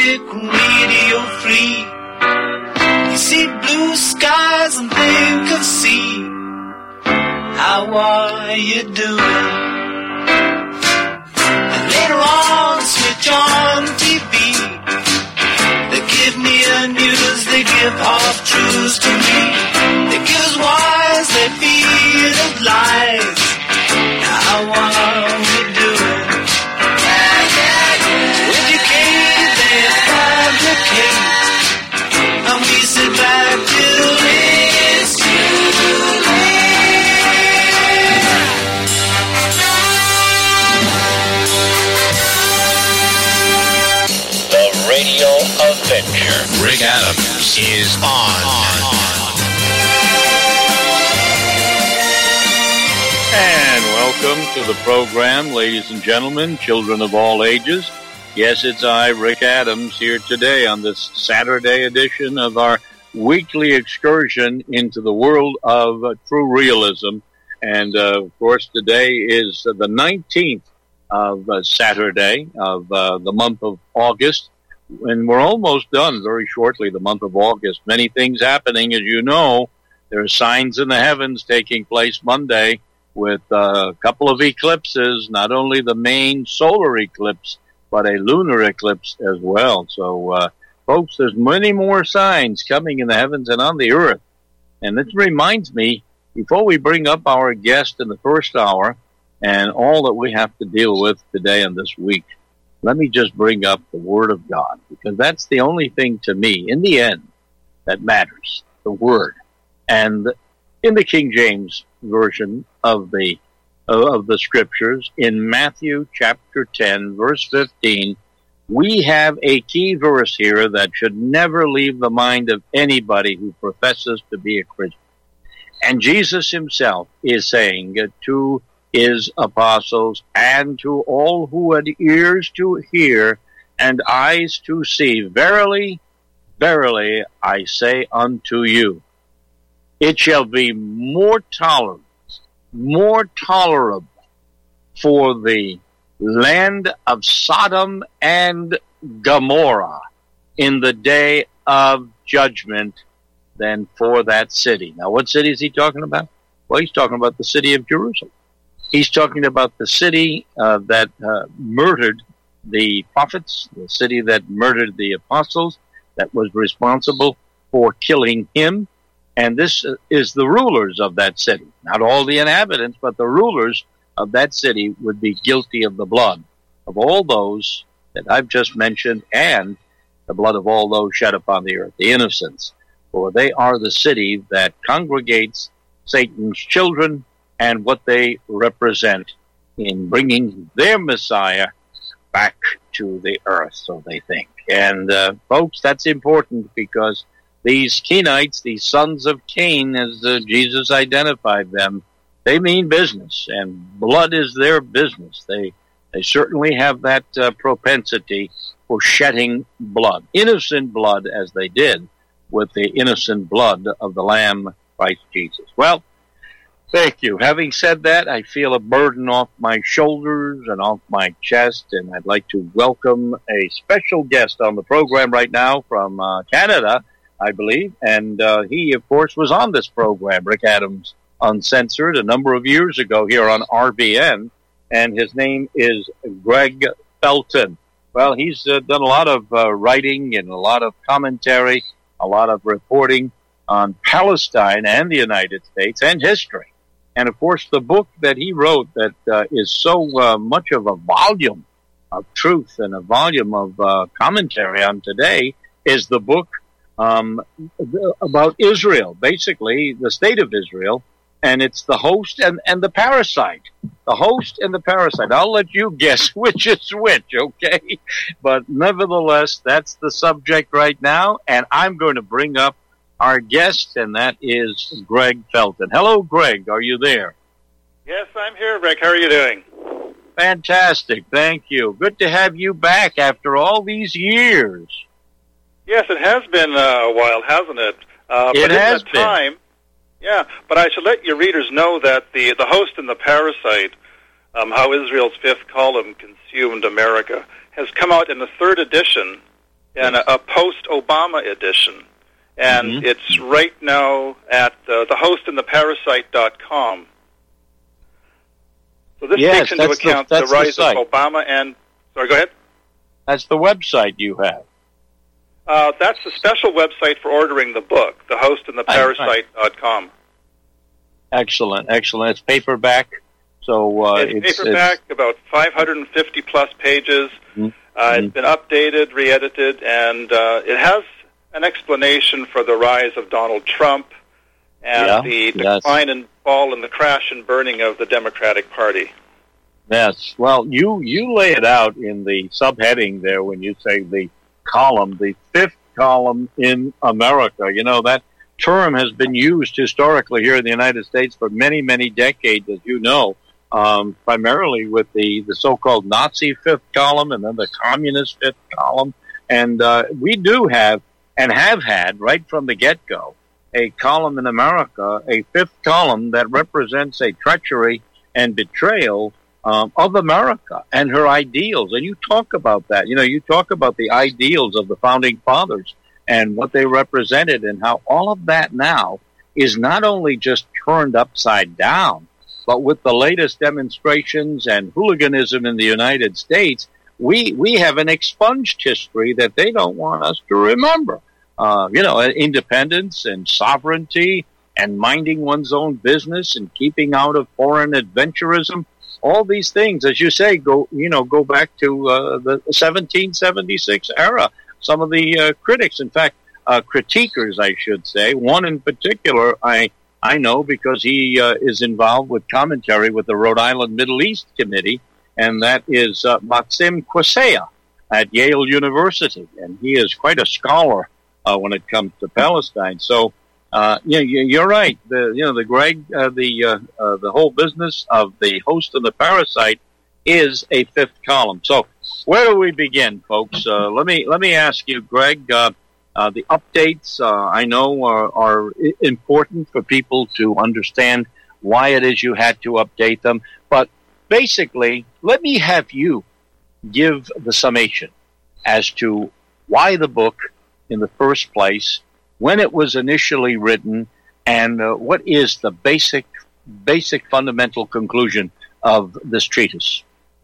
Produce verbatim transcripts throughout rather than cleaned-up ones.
music radio free. You see blue skies and think of sea. How are you doing? And later on, switch on T V. They give me the news, they give half truths to me. They give us wise, they feed us lies. How are we doing? Yeah, yeah, yeah. Educate, they fabricate. And we sit back till it's too late. The Radio Adventure. Rick Adams is on. on. And welcome to the program, ladies and gentlemen, children of all ages. Yes, it's I, Rick Adams, here today on this Saturday edition of our weekly excursion into the world of uh, true realism. And, uh, of course, today is uh, the nineteenth of uh, Saturday of uh, the month of August. And we're almost done very shortly, the month of August. Many things happening, as you know. There are signs in the heavens taking place Monday with uh, a couple of eclipses, not only the main solar eclipse, but a lunar eclipse as well. So, uh, folks, there's many more signs coming in the heavens and on the earth. And this reminds me, before we bring up our guest in the first hour and all that we have to deal with today and this week, let me just bring up the Word of God, because that's the only thing to me, in the end, that matters, the Word. And in the King James Version of the of the Scriptures, in Matthew chapter ten, verse fifteen, we have a key verse here that should never leave the mind of anybody who professes to be a Christian. And Jesus himself is saying to his apostles and to all who had ears to hear and eyes to see, verily, verily, I say unto you, it shall be more tolerable, more tolerable for the land of Sodom and Gomorrah in the day of judgment than for that city. Now, what city is he talking about? Well, he's talking about the city of Jerusalem. He's talking about the city uh, that uh, murdered the prophets, the city that murdered the apostles, that was responsible for killing him. And this is the rulers of that city. Not all the inhabitants, but the rulers of that city would be guilty of the blood of all those that I've just mentioned and the blood of all those shed upon the earth, the innocents. For they are the city that congregates Satan's children and what they represent in bringing their Messiah back to the earth, so they think. And, uh, folks, that's important because these Kenites, these sons of Cain, as uh, Jesus identified them, they mean business, and blood is their business. They they certainly have that uh, propensity for shedding blood, innocent blood, as they did with the innocent blood of the Lamb, Christ Jesus. Well, thank you. Having said that, I feel a burden off my shoulders and off my chest, and I'd like to welcome a special guest on the program right now from uh, Canada, I believe, and uh, he, of course, was on this program, Rick Adams Uncensored, a number of years ago here on R B N, and his name is Greg Felton. Well, he's uh, done a lot of uh, writing and a lot of commentary, a lot of reporting on Palestine and the United States and history. And, of course, the book that he wrote that uh, is so uh, much of a volume of truth and a volume of uh, commentary on today is the book um, about Israel, basically the state of Israel, and it's the host and, and the parasite. The host and the parasite. I'll let you guess which is which, okay? But nevertheless, that's the subject right now, and I'm going to bring up our guest, and that is Greg Felton. Hello, Greg. Are you there? Yes, I'm here, Rick. How are you doing? Fantastic. Thank you. Good to have you back after all these years. Yes, it has been uh, a while, hasn't it? Uh, it but has in that been. Time, yeah, but I should let your readers know that the, the host and the parasite, um, how Israel's fifth column consumed America, has come out in the third edition and a, a post-Obama edition. And mm-hmm. it's right now at uh, the host and the parasite dot com. So this yes, takes into account the, the rise the of Obama and... Sorry, go ahead. That's the website you have. Uh, that's the special website for ordering the book, the host and the parasite dot com. Excellent, excellent. It's paperback. So uh, it's, it's paperback, it's, about five hundred fifty plus pages. Mm-hmm. Uh, it's been updated, re-edited, and uh, it has an explanation for the rise of Donald Trump and yeah, the yes. decline and fall and the crash and burning of the Democratic Party. Yes. Well, you, you lay it out in the subheading there when you say the column, the fifth column in America. You know, that term has been used historically here in the United States for many, many decades, as you know, um, primarily with the, the so-called Nazi fifth column and then the communist fifth column. And uh, we do have and have had right from the get-go a column in America, a fifth column that represents a treachery and betrayal um, of America and her ideals. And you talk about that. You know, you talk about the ideals of the Founding Fathers and what they represented and how all of that now is not only just turned upside down, but with the latest demonstrations and hooliganism in the United States, we, we have an expunged history that they don't want us to remember. Uh, you know, independence and sovereignty and minding one's own business and keeping out of foreign adventurism. All these things, as you say, go, you know, go back to uh, the seventeen seventy-six era. Some of the uh, critics, in fact, uh, critiquers, I should say, one in particular, I I know because he uh, is involved with commentary with the Rhode Island Middle East Committee, and that is uh, Maxim Quassia at Yale University, and he is quite a scholar uh, when it comes to Palestine. So, uh, you know, you're right. The you know the Greg, uh, the uh, uh, the whole business of the host and the parasite is a fifth column. So, where do we begin, folks? Uh, let me let me ask you, Greg. Uh, uh, the updates uh, I know are, are important for people to understand why it is you had to update them. But basically, let me have you give the summation as to why the book in the first place, when it was initially written, and uh, what is the basic, basic fundamental conclusion of this treatise.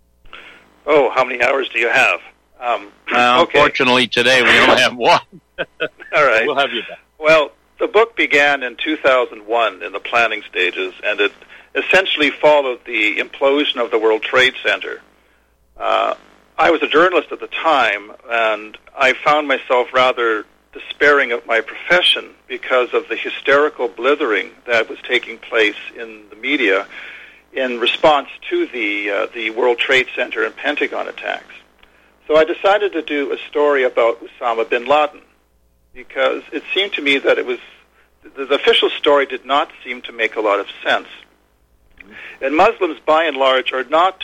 Oh, how many hours do you have? Um, uh, okay. Unfortunately, today we only have one. All right. We'll have you back. Well, the book began in two thousand one in the planning stages, and it essentially followed the implosion of the World Trade Center. Uh, I was a journalist at the time, and I found myself rather despairing of my profession because of the hysterical blithering that was taking place in the media in response to the uh, the World Trade Center and Pentagon attacks. So I decided to do a story about Osama bin Laden because it seemed to me that it was the, the official story did not seem to make a lot of sense. And Muslims, by and large, are not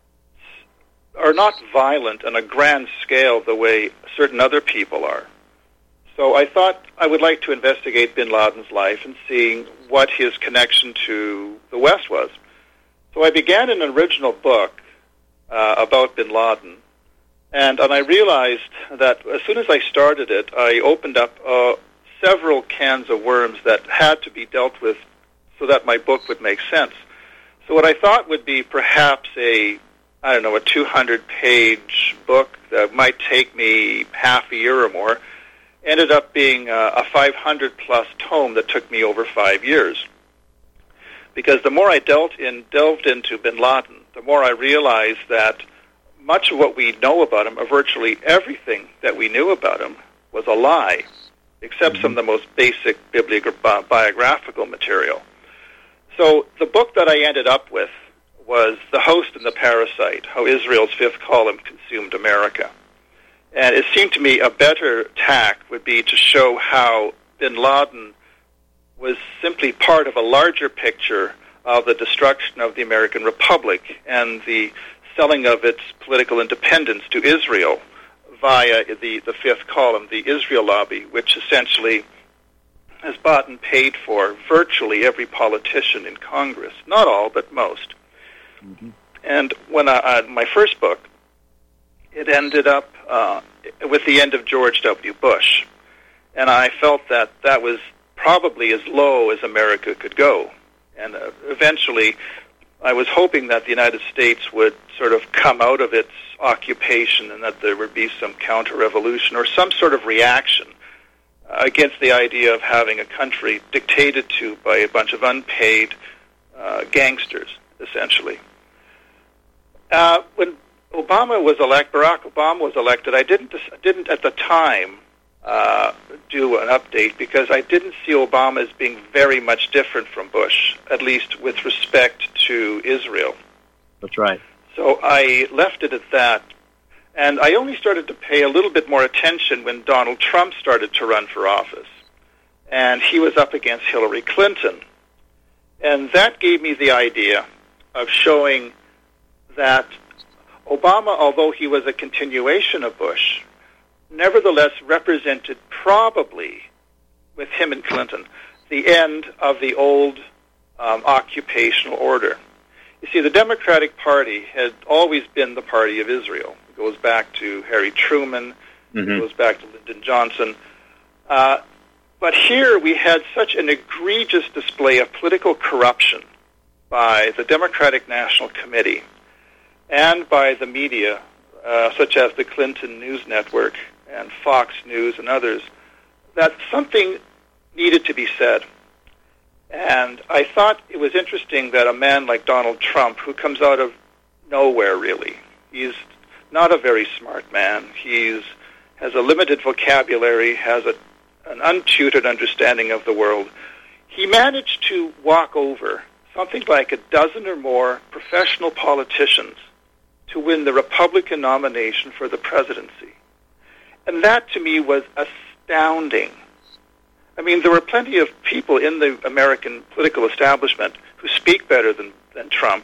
are not violent on a grand scale the way certain other people are. So I thought I would like to investigate bin Laden's life and see what his connection to the West was. So I began an original book uh, about bin Laden, and, and I realized that as soon as I started it, I opened up uh, several cans of worms that had to be dealt with so that my book would make sense. So what I thought would be perhaps a, I don't know, a two hundred page book that might take me half a year or more ended up being a, a five hundred plus tome that took me over five years. Because the more I delved, in, delved into bin Laden, the more I realized that much of what we know about him, or virtually everything that we knew about him, was a lie, except some of the most basic bibliographical biographical material. So the book that I ended up with was The Host and the Parasite, How Israel's Fifth Column Consumed America. And it seemed to me a better tack would be to show how bin Laden was simply part of a larger picture of the destruction of the American Republic and the selling of its political independence to Israel via the, the fifth column, the Israel lobby, which essentially has bought and paid for virtually every politician in Congress. Not all, but most. Mm-hmm. And when I, uh, my first book, it ended up, uh, with the end of George W. Bush. And I felt that that was probably as low as America could go. And uh, eventually, I was hoping that the United States would sort of come out of its occupation and that there would be some counter-revolution or some sort of reaction uh, against the idea of having a country dictated to by a bunch of unpaid uh, gangsters, essentially. Uh, when Obama was elected, Barack Obama was elected, I didn't, didn't at the time uh, do an update because I didn't see Obama as being very much different from Bush, at least with respect to Israel. That's right. So I left it at that. And I only started to pay a little bit more attention when Donald Trump started to run for office. And he was up against Hillary Clinton. And that gave me the idea of showing that Obama, although he was a continuation of Bush, nevertheless represented probably, with him and Clinton, the end of the old um, occupational order. You see, the Democratic Party had always been the party of Israel. It goes back to Harry Truman. Mm-hmm. It goes back to Lyndon Johnson. Uh, but here we had such an egregious display of political corruption by the Democratic National Committee and by the media, uh, such as the Clinton News Network and Fox News and others, that something needed to be said. And I thought it was interesting that a man like Donald Trump, who comes out of nowhere really, he's not a very smart man, he's has a limited vocabulary, has a, an untutored understanding of the world, he managed to walk over something like a dozen or more professional politicians to win the Republican nomination for the presidency. And that, to me, was astounding. I mean, there were plenty of people in the American political establishment who speak better than, than Trump,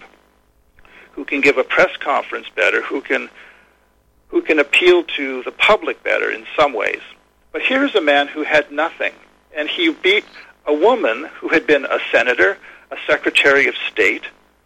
who can give a press conference better, who can who can appeal to the public better in some ways. But here's a man who had nothing, and he beat a woman who had been a senator, a secretary of state.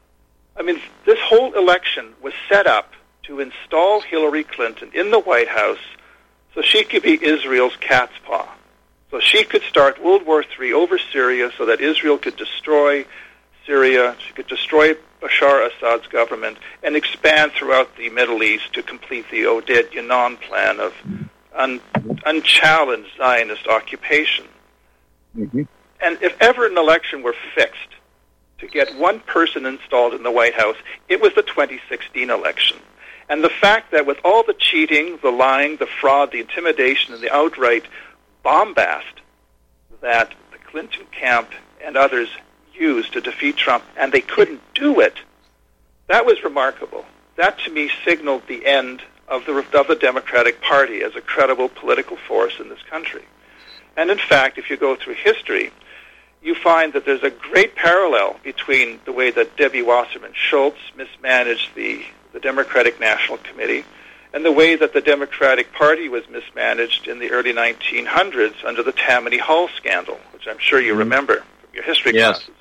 I mean, this whole election was set up to install Hillary Clinton in the White House so she could be Israel's cat's paw. So she could start World War Three over Syria so that Israel could destroy Syria, she could destroy Bashar Assad's government, and expand throughout the Middle East to complete the Oded Yinon plan of un- unchallenged Zionist occupation. Mm-hmm. And if ever an election were fixed to get one person installed in the White House, it was the twenty sixteen election. And the fact that with all the cheating, the lying, the fraud, the intimidation, and the outright bombast that the Clinton camp and others used to defeat Trump, and they couldn't do it, that was remarkable. That, to me, signaled the end of the, of the Democratic Party as a credible political force in this country. And in fact, if you go through history, you find that there's a great parallel between the way that Debbie Wasserman Schultz mismanaged the, the Democratic National Committee and the way that the Democratic Party was mismanaged in the early nineteen hundreds under the Tammany Hall scandal, which I'm sure you remember from your history yes. classes.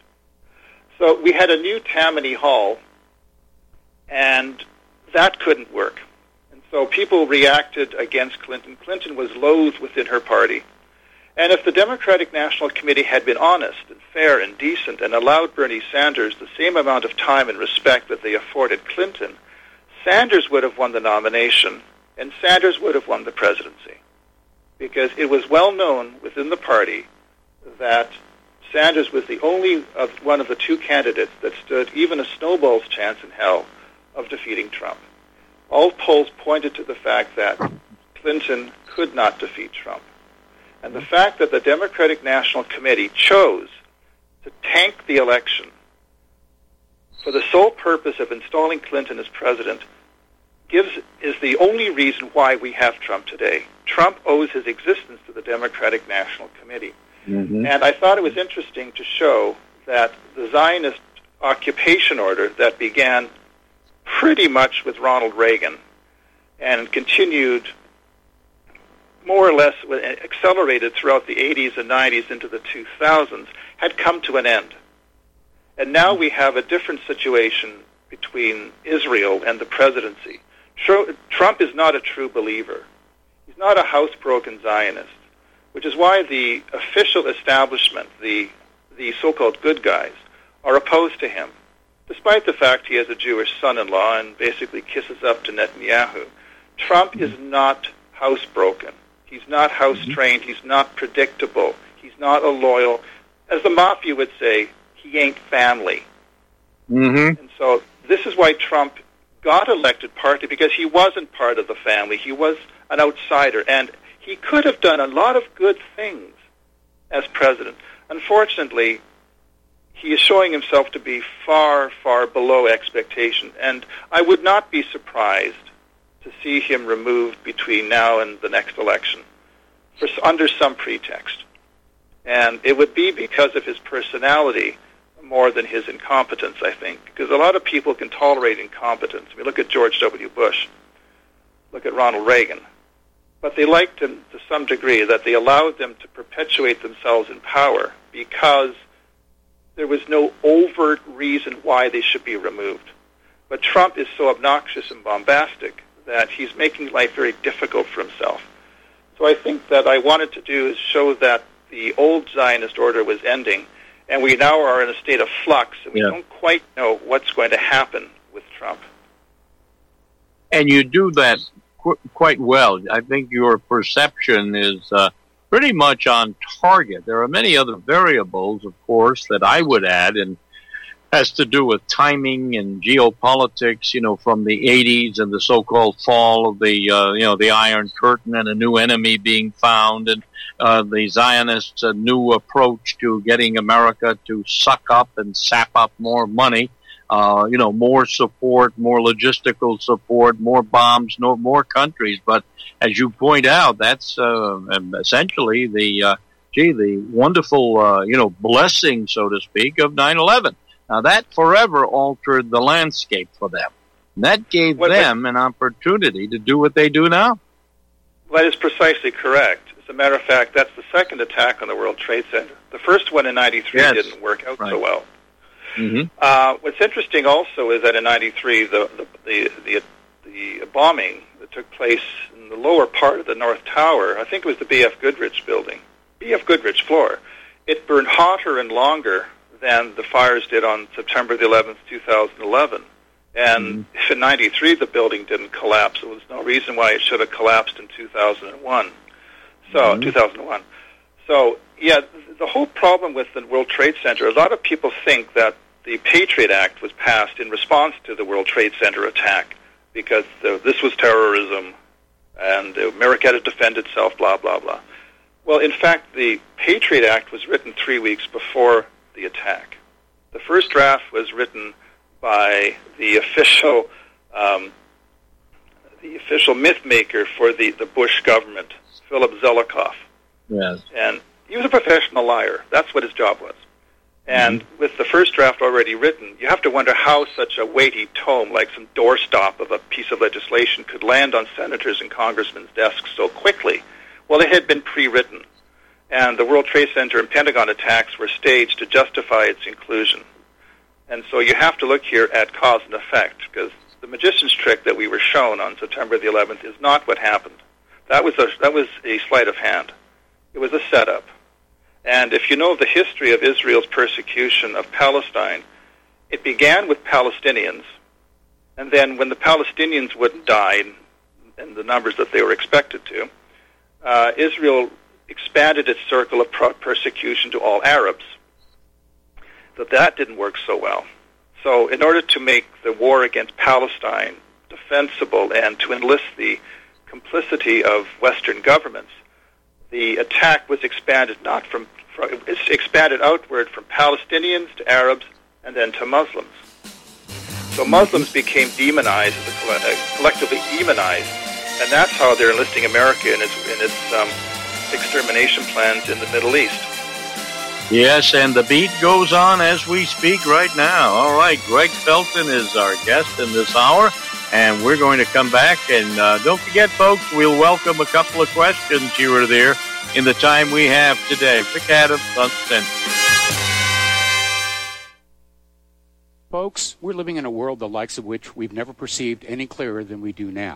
So we had a new Tammany Hall, and that couldn't work. And so people reacted against Clinton. Clinton was loathed within her party. And if the Democratic National Committee had been honest and fair and decent and allowed Bernie Sanders the same amount of time and respect that they afforded Clinton, Sanders would have won the nomination, and Sanders would have won the presidency. Because it was well known within the party that Sanders was the only of one of the two candidates that stood even a snowball's chance in hell of defeating Trump. All polls pointed to the fact that Clinton could not defeat Trump. And the fact that the Democratic National Committee chose to tank the election for the sole purpose of installing Clinton as president gives is the only reason why we have Trump today. Trump owes his existence to the Democratic National Committee. Mm-hmm. And I thought it was interesting to show that the Zionist occupation order that began pretty much with Ronald Reagan and continued more or less accelerated throughout the eighties and nineties into the two thousands had come to an end. And now we have a different situation between Israel and the presidency. Trump is not a true believer He's not a housebroken Zionist, which is why the official establishment, the the so-called good guys, are opposed to him, despite the fact he has a Jewish son-in-law and basically kisses up to Netanyahu. Trump mm-hmm. is not housebroken. He's not house-trained. Mm-hmm. He's not predictable. He's not a loyal. As the mafia would say, he ain't family. Mm-hmm. And so this is why Trump got elected, partly because he wasn't part of the family. He was an outsider, and he could have done a lot of good things as president. Unfortunately, he is showing himself to be far, far below expectation, and I would not be surprised to see him removed between now and the next election for, under some pretext. And it would be because of his personality more than his incompetence, I think, because a lot of people can tolerate incompetence. I mean, look at George W. Bush, look at Ronald Reagan. But they liked him to some degree, that they allowed them to perpetuate themselves in power because there was no overt reason why they should be removed. But Trump is so obnoxious and bombastic that he's making life very difficult for himself. So I think that I wanted to do is show that the old Zionist order was ending, and we now are in a state of flux, and we yeah. don't quite know what's going to happen with Trump. And you do that qu- quite well. I think your perception is uh, pretty much on target. There are many other variables, of course, that I would add, and has to do with timing and geopolitics, you know, from the eighties and the so-called fall of the, uh, you know, the Iron Curtain and a new enemy being found, and uh, the Zionists' uh, new approach to getting America to suck up and sap up more money, uh, you know, more support, more logistical support, more bombs, no more countries. But as you point out, that's uh, essentially the, uh, gee, the wonderful, uh, you know, blessing, so to speak, of nine eleven. Now, that forever altered the landscape for them. And that gave well, them an opportunity to do what they do now. That is precisely correct. As a matter of fact, that's the second attack on the World Trade Center. The first one in ninety-three yes. didn't work out right. so well. Mm-hmm. Uh, what's interesting also is that in ninety-three, the, the, the, the, the bombing that took place in the lower part of the North Tower, I think it was the B F Goodrich building, B F Goodrich floor, it burned hotter and longer than the fires did on September the eleventh, two thousand eleven. And mm-hmm. if in ninety-three the building didn't collapse, there was no reason why it should have collapsed in two thousand one. So, mm-hmm. two thousand one. So, yeah, the whole problem with the World Trade Center, a lot of people think that the Patriot Act was passed in response to the World Trade Center attack because the, this was terrorism and America had to defend itself, blah, blah, blah. Well, in fact, the Patriot Act was written three weeks before the attack. The first draft was written by the official um, the official myth maker for the, the Bush government, Philip Zelikoff. Yes. And he was a professional liar. That's what his job was. And mm-hmm. with the first draft already written, you have to wonder how such a weighty tome, like some doorstop of a piece of legislation, could land on senators and congressmen's desks so quickly. Well, it had been pre-written. And the World Trade Center and Pentagon attacks were staged to justify its inclusion. And so you have to look here at cause and effect, because the magician's trick that we were shown on September the eleventh is not what happened. That was a, that was a sleight of hand. It was a setup. And if you know the history of Israel's persecution of Palestine, it began with Palestinians, and then when the Palestinians wouldn't die in the numbers that they were expected to, uh, Israel expanded its circle of persecution to all Arabs. But that didn't work so well. So in order to make the war against Palestine defensible and to enlist the complicity of Western governments, the attack was expanded not from, from it's expanded outward from Palestinians to Arabs and then to Muslims. So Muslims became demonized, collectively demonized, and that's how they're enlisting America in its in its um, extermination plans in the Middle East. Yes, and the beat goes on as we speak right now. All right, Greg Felton is our guest in this hour, and we're going to come back. And uh, don't forget, folks, we'll welcome a couple of questions here or there in the time we have today. Rick Adams on Century. Folks, we're living in a world the likes of which we've never perceived any clearer than we do now.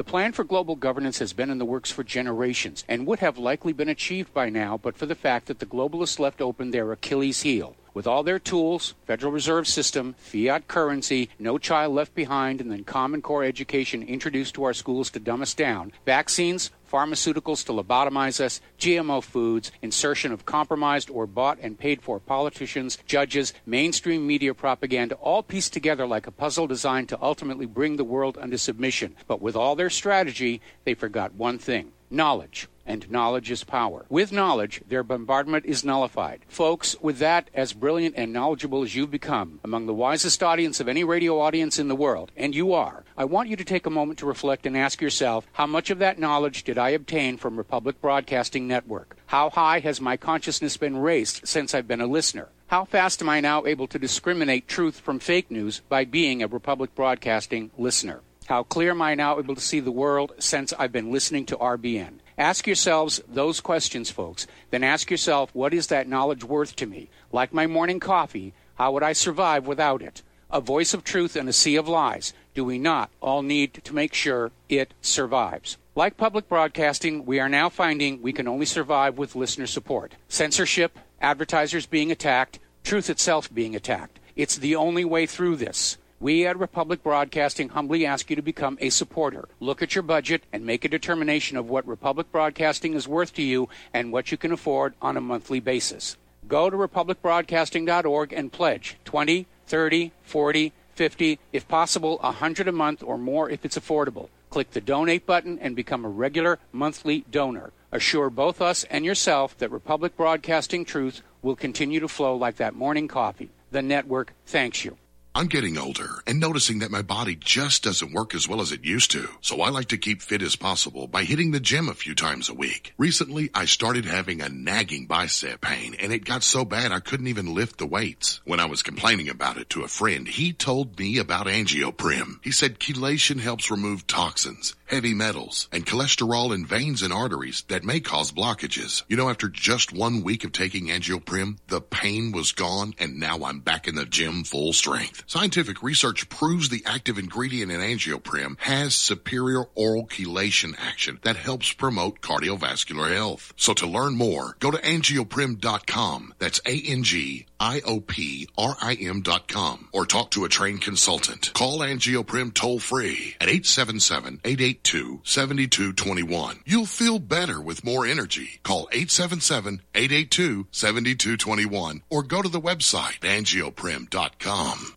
The plan for global governance has been in the works for generations and would have likely been achieved by now but for the fact that the globalists left open their Achilles heel. With all their tools, Federal Reserve System, fiat currency, no child left behind, and then Common Core education introduced to our schools to dumb us down, vaccines, pharmaceuticals to lobotomize us, G M O foods, insertion of compromised or bought and paid for politicians, judges, mainstream media propaganda, all pieced together like a puzzle designed to ultimately bring the world under submission. But with all their strategy, they forgot one thing: knowledge. And knowledge is power. With knowledge, their bombardment is nullified. Folks, with that, as brilliant and knowledgeable as you've become, among the wisest audience of any radio audience in the world, and you are, I want you to take a moment to reflect and ask yourself, how much of that knowledge did I obtain from Republic Broadcasting Network? How high has my consciousness been raised since I've been a listener? How fast am I now able to discriminate truth from fake news by being a Republic Broadcasting listener? How clear am I now able to see the world since I've been listening to R B N? Ask yourselves those questions, folks. Then ask yourself, what is that knowledge worth to me? Like my morning coffee, how would I survive without it? A voice of truth in a sea of lies. Do we not all need to make sure it survives? Like public broadcasting, we are now finding we can only survive with listener support. Censorship, advertisers being attacked, truth itself being attacked. It's the only way through this. We at Republic Broadcasting humbly ask you to become a supporter. Look at your budget and make a determination of what Republic Broadcasting is worth to you and what you can afford on a monthly basis. Go to republic broadcasting dot org and pledge twenty, thirty, forty, fifty, if possible one hundred a month or more if it's affordable. Click the donate button and become a regular monthly donor. Assure both us and yourself that Republic Broadcasting truth will continue to flow like that morning coffee. The network thanks you. I'm getting older and noticing that my body just doesn't work as well as it used to. So I like to keep fit as possible by hitting the gym a few times a week. Recently, I started having a nagging bicep pain, and it got so bad I couldn't even lift the weights. When I was complaining about it to a friend, he told me about Angioprim. He said chelation helps remove toxins, heavy metals, and cholesterol in veins and arteries that may cause blockages. You know, after just one week of taking Angioprim, the pain was gone, and now I'm back in the gym full strength. Scientific research proves the active ingredient in Angioprim has superior oral chelation action that helps promote cardiovascular health. So to learn more, go to angioprim dot com. That's A N G I O P R I M dot com. Or talk to a trained consultant. Call Angioprim toll-free at eight seven seven, eight eight two, seven two two one. You'll feel better with more energy. Call eight seven seven, eight eight two, seven two two one or go to the website angioprim dot com.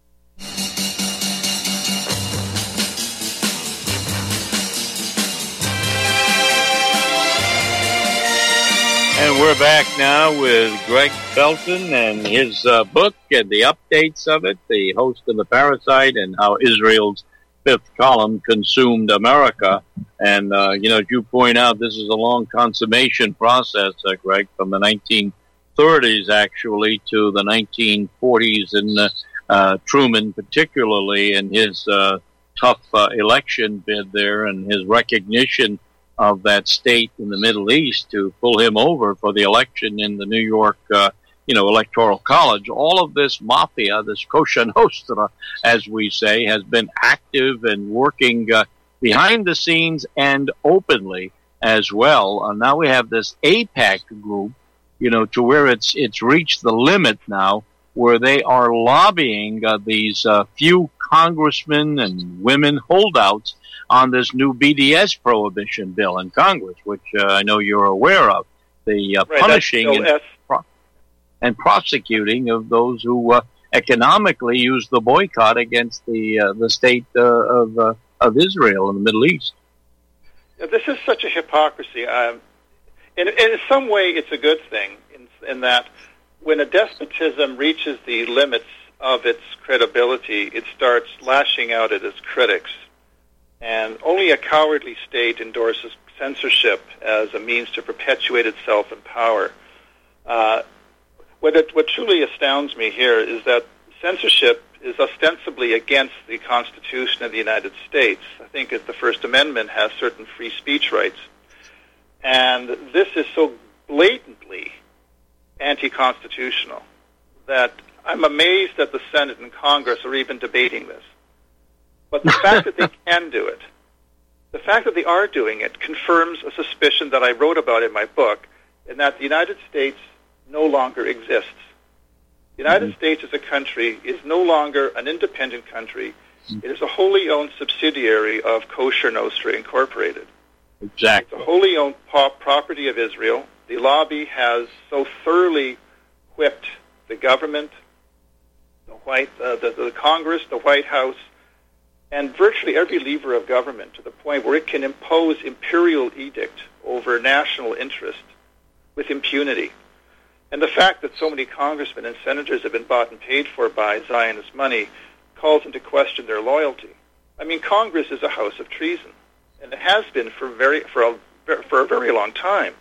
And we're back now with Greg Felton and his uh, book and the updates of it, The Host and the Parasite, and how Israel's fifth column consumed America. And, uh, you know, as you point out, this is a long consummation process, uh, Greg, from the nineteen thirties, actually, to the nineteen forties, and uh, uh, Truman particularly in his uh, tough uh, election bid there and his recognition of that state in the Middle East to pull him over for the election in the New York, uh, you know, Electoral College. All of this mafia, this Cosa Nostra, as we say, has been active and working uh, behind the scenes and openly as well. And now we have this AIPAC group, you know, to where it's it's reached the limit now, where they are lobbying uh, these uh, few congressmen and women holdouts on this new B D S prohibition bill in Congress, which uh, I know you're aware of, the uh, right, punishing and, pro- and prosecuting of those who uh, economically use the boycott against the uh, the state uh, of uh, of Israel in the Middle East. Yeah, this is such a hypocrisy. Um, in, in some way, it's a good thing in, in that when a despotism reaches the limits of its credibility, it starts lashing out at its critics. And only a cowardly state endorses censorship as a means to perpetuate itself in power. Uh, what, it, what truly astounds me here is that censorship is ostensibly against the Constitution of the United States. I think that the First Amendment has certain free speech rights. And this is so blatantly anti-constitutional that I'm amazed that the Senate and Congress are even debating this. But the fact that they can do it, The fact that they are doing it confirms a suspicion that I wrote about in my book, in that the United States no longer exists. The United mm-hmm. States as a country is no longer an independent country. It is a wholly owned subsidiary of Kosher Nostra Incorporated. Exactly. It's a wholly owned pop property of Israel. The lobby has so thoroughly whipped the government, the White, uh, the, the Congress, the White House, and virtually every lever of government to the point where it can impose imperial edict over national interest with impunity. And the fact that so many congressmen and senators have been bought and paid for by Zionist money calls into question their loyalty. I mean, Congress is a house of treason, and it has been for very for a, for a very long time.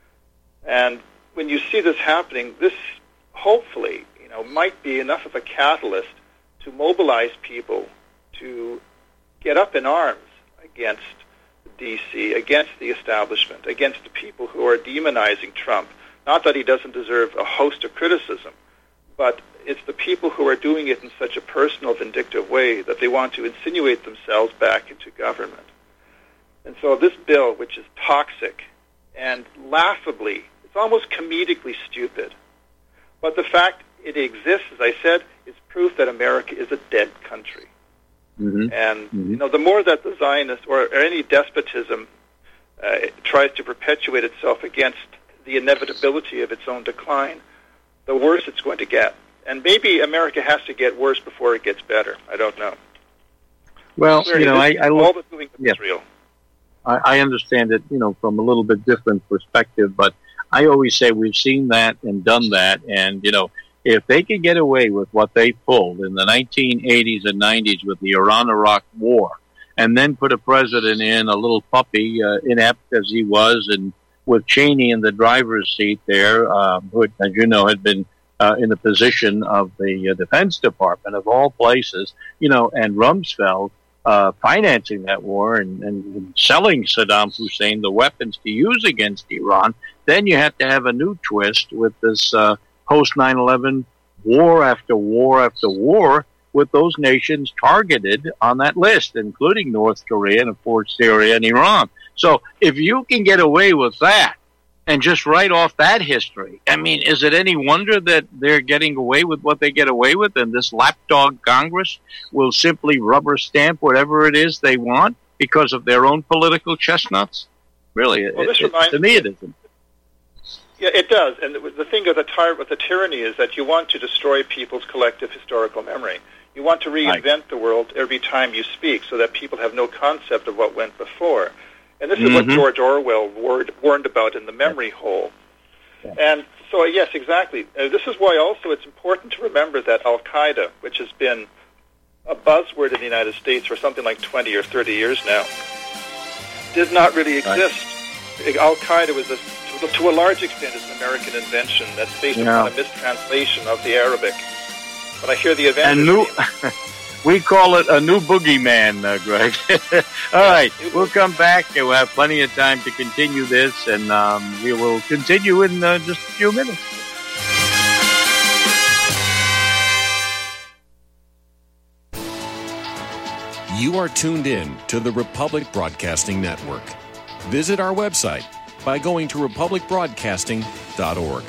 And when you see this happening, this hopefully, you know, might be enough of a catalyst to mobilize people to get up in arms against D C, against the establishment, against the people who are demonizing Trump. Not that he doesn't deserve a host of criticism, but it's the people who are doing it in such a personal, vindictive way that they want to insinuate themselves back into government. And so this bill, which is toxic and laughably, it's almost comedically stupid, but the fact it exists, as I said, is proof that America is a dead country. Mm-hmm. And, mm-hmm. you know, the more that the Zionists or, or any despotism uh, tries to perpetuate itself against the inevitability of its own decline, the worse it's going to get. And maybe America has to get worse before it gets better. I don't know. Well, you know, I, I look, all the doing of yeah, Israel. I, I understand it, you know, from a little bit different perspective, but I always say we've seen that and done that, and, you know, if they could get away with what they pulled in the nineteen eighties and nineties with the Iran-Iraq war, and then put a president in, a little puppy, uh, inept as he was, and with Cheney in the driver's seat there, uh, who, as you know, had been uh, in the position of the uh, Defense Department, of all places, you know, and Rumsfeld uh, financing that war and, and selling Saddam Hussein the weapons to use against Iran, then you have to have a new twist with this uh, post nine eleven war after war after war with those nations targeted on that list, including North Korea and, of course, Syria and Iran. So if you can get away with that and just write off that history, I mean, is it any wonder that they're getting away with what they get away with, and this lapdog Congress will simply rubber stamp whatever it is they want because of their own political chestnuts? Really, well, it, it, to me it isn't. Yeah, it does. And the thing of the, ty- with the tyranny is that you want to destroy people's collective historical memory. You want to reinvent right. the world every time you speak so that people have no concept of what went before. And this is mm-hmm. what George Orwell warned, warned about in The Memory yeah. Hole. Yeah. And so, yes, exactly. Uh, this is why also it's important to remember that Al-Qaeda, which has been a buzzword in the United States for something like twenty or thirty years now, did not really exist. Right. Al-Qaeda was, a, to a large extent, is an American invention that's based yeah. upon a mistranslation of the Arabic. But I hear the Avengers... New, we call it a new boogeyman, uh, Greg. All right, we'll come back, and we'll have plenty of time to continue this, and um, we will continue in uh, just a few minutes. You are tuned in to the Republic Broadcasting Network. Visit our website by going to republic broadcasting dot org.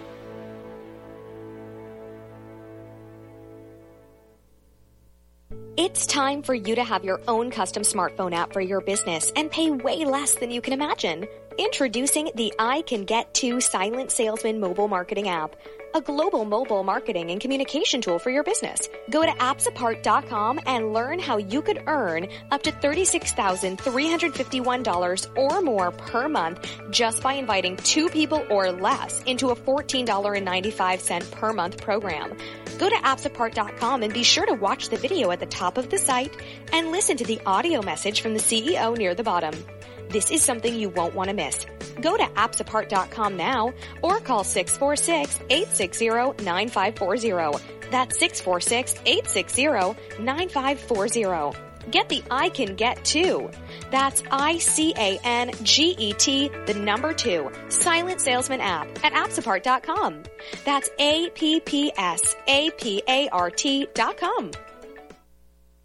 It's time for you to have your own custom smartphone app for your business and pay way less than you can imagine. Introducing the I Can Get To Silent Salesman mobile marketing app, a global mobile marketing and communication tool for your business. Go to apps apart dot com and learn how you could earn up to thirty-six thousand three hundred fifty-one dollars or more per month just by inviting two people or less into a fourteen dollars and ninety-five cents per month program. Go to apps apart dot com and be sure to watch the video at the top of the site and listen to the audio message from the C E O near the bottom. This is something you won't want to miss. Go to apps apart dot com now or call six four six, eight six zero, nine five four zero. That's six four six, eight six zero, nine five four zero. Get the I Can Get To. That's I C A N G E T, the number two, Silent Salesman app at apps apart dot com. That's A P P S A P A R T dot com.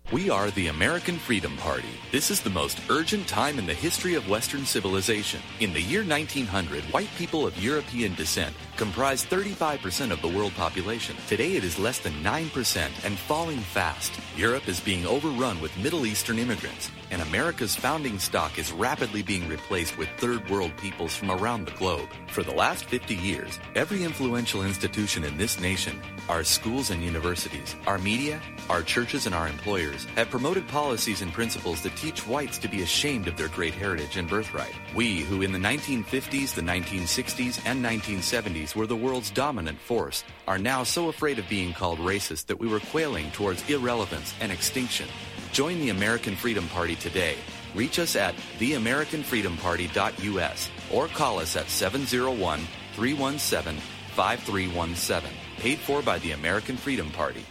We are the American Freedom Party. This is the most urgent time in the history of Western civilization. In the year nineteen hundred, white people of European descent comprised thirty-five percent of the world population. Today it is less than nine percent and falling fast. Europe is being overrun with Middle Eastern immigrants, and America's founding stock is rapidly being replaced with third world peoples from around the globe. For the last fifty years, every influential institution in this nation, our schools and universities, our media, our churches and our employers, have promoted policies and principles that teach whites to be ashamed of their great heritage and birthright. We, who in the nineteen fifties, the nineteen sixties, and nineteen seventies were the world's dominant force, are now so afraid of being called racist that we were quailing towards irrelevance and extinction. Join the American Freedom Party today. Reach us at the american freedom party dot u s or call us at seven oh one, three one seven, five three one seven. Paid for by the American Freedom Party.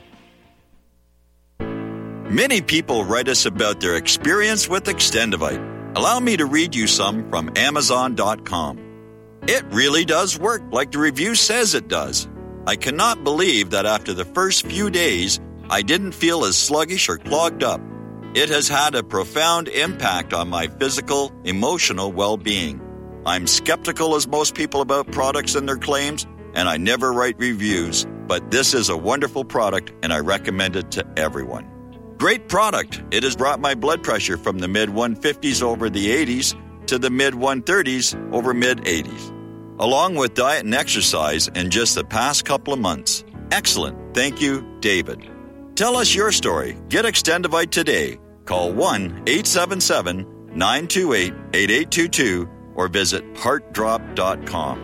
Many people write us about their experience with Extendivite. Allow me to read you some from amazon dot com. It really does work like the review says it does. I cannot believe that after the first few days, I didn't feel as sluggish or clogged up. It has had a profound impact on my physical, emotional well-being. I'm skeptical as most people about products and their claims, and I never write reviews, but this is a wonderful product and I recommend it to everyone. Great product. It has brought my blood pressure from the mid one fifties over the eighties to the mid one thirties over mid eighties, along with diet and exercise in just the past couple of months. Excellent. Thank you, David. Tell us your story. Get Extendivite today. Call one eight seven seven, nine two eight, eight eight two two or visit heart drop dot com.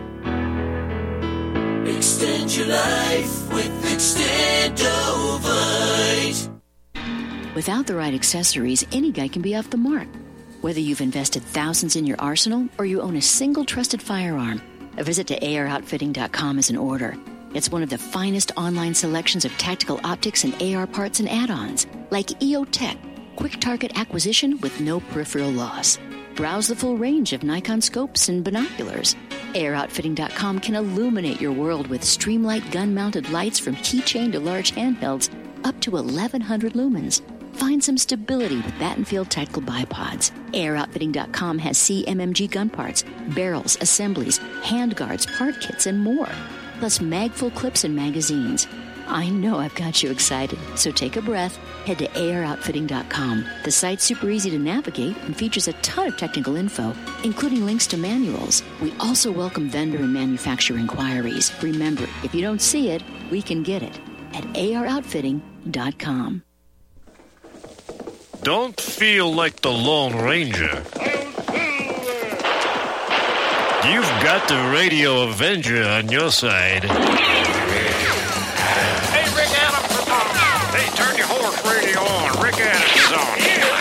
Extend your life with Extendovite. Without the right accessories, any guy can be off the mark. Whether you've invested thousands in your arsenal or you own a single trusted firearm, a visit to A R outfitting dot com is in order. It's one of the finest online selections of tactical optics and A R parts and add-ons, like E O Tech, quick target acquisition with no peripheral loss. Browse the full range of Nikon scopes and binoculars. A R outfitting dot com can illuminate your world with Streamlight gun-mounted lights from keychain to large handhelds up to eleven hundred lumens. Find some stability with Battenfield Tactical Bipods. A R outfitting dot com has C M M G gun parts, barrels, assemblies, handguards, part kits, and more. Plus magful clips and magazines. I know I've got you excited, so take a breath. Head to A R outfitting dot com. The site's super easy to navigate and features a ton of technical info, including links to manuals. We also welcome vendor and manufacturer inquiries. Remember, if you don't see it, we can get it at A R outfitting dot com. Don't feel like the Lone Ranger. You've got the Radio Avenger on your side. Hey, Rick Adams is on. Hey, turn your horse radio on. Rick Adams is on.